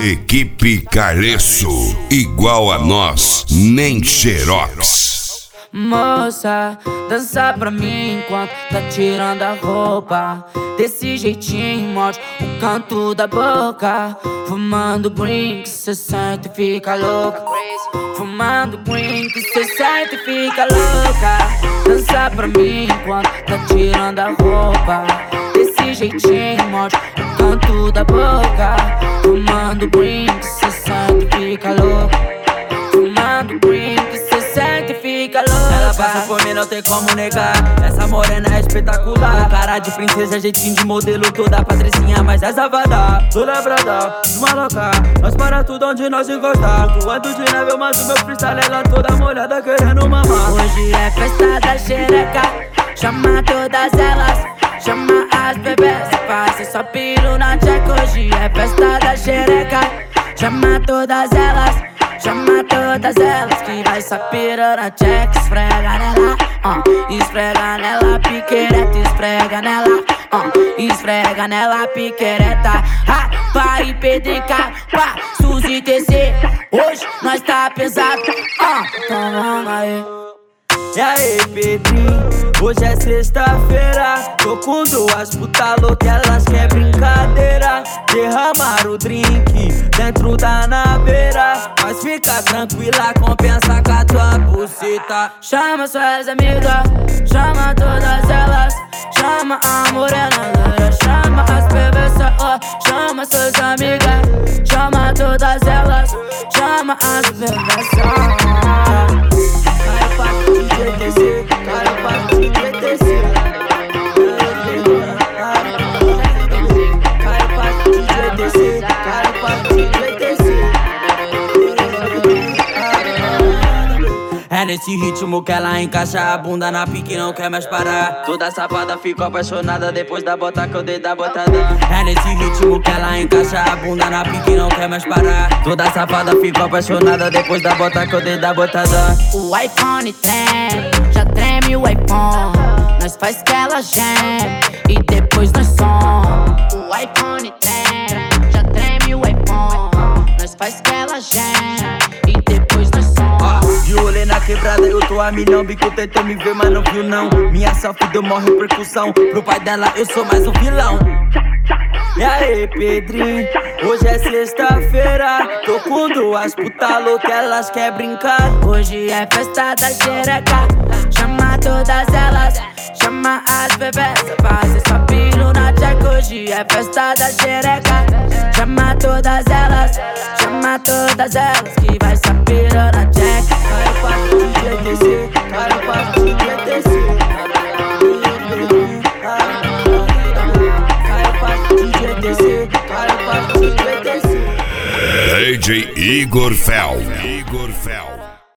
Equipe Careço, igual a nós, nem xerox. Moça, dança pra mim enquanto tá tirando a roupa. Desse jeitinho morde o canto da boca. Fumando green que cê sente e fica louca. Fumando green que cê sente e fica louca. Dança pra mim enquanto tá tirando a roupa. Desse jeitinho morde o canto da boca. Fumando green que cê sente e fica louca. Fumando green que cê sente e fica louca. Ela passa por mim, não tem como negar. Essa morena é espetacular. Cara de princesa, jeitinho de modelo, toda patricinha, mas essa vai dar. Toda brada, uma louca. Nós para tudo onde nós encostar. Voando de neve, mas o meu freestyle, ela toda molhada querendo mamar. Hoje é festa da xereca, chama todas elas, chama as bebês, faz só piro na tcheca. Hoje é festa da xereca, chama todas elas, chama todas elas, que vai só piro na tcheca. Esfrega nela, esfrega nela, piquereta, esfrega nela, esfrega nela, piquereta. Vai Pedrica, pá, Suzy TC, hoje nós tá pesado, então vamos aí. E aí, Pedrinho, hoje é sexta-feira. Tô com duas puta louca, elas quer brincadeira. Derramar o drink dentro da naveira. Mas fica tranquila, compensa com a tua buceta. Chama suas amigas, chama todas elas, chama a morena loira, chama as bebês, chama suas amigas, chama todas elas, chama as bebês. É nesse ritmo que ela encaixa a bunda na pique e não quer mais parar. Toda safada ficou apaixonada depois da bota que eu dei da botada. É nesse ritmo que ela encaixa a bunda na pique e não quer mais parar. Toda safada ficou apaixonada depois da bota que eu dei da botada. O iPhone treme, já treme o iPhone. Nós faz que ela geme e depois nós somos. O iPhone treme, já treme o iPhone. Nós faz que ela geme e depois nós somos. De olho na quebrada, eu tô a milhão. Bico tentou me ver, mas não viu não. Minha selfie deu mó repercussão. Pro pai dela eu sou mais um vilão. E aí, Pedrinho, hoje é sexta-feira. Tô com duas puta louca, elas quer brincar. Hoje é festa da xereca, chama todas elas, chama as bebês, faz só piro na tcheca. Hoje é festa da xereca, chama todas elas, chama todas elas, que vai só piro na tcheca. Cara pra DJ TC, cara pra DJ TC. DJ Igor Fel.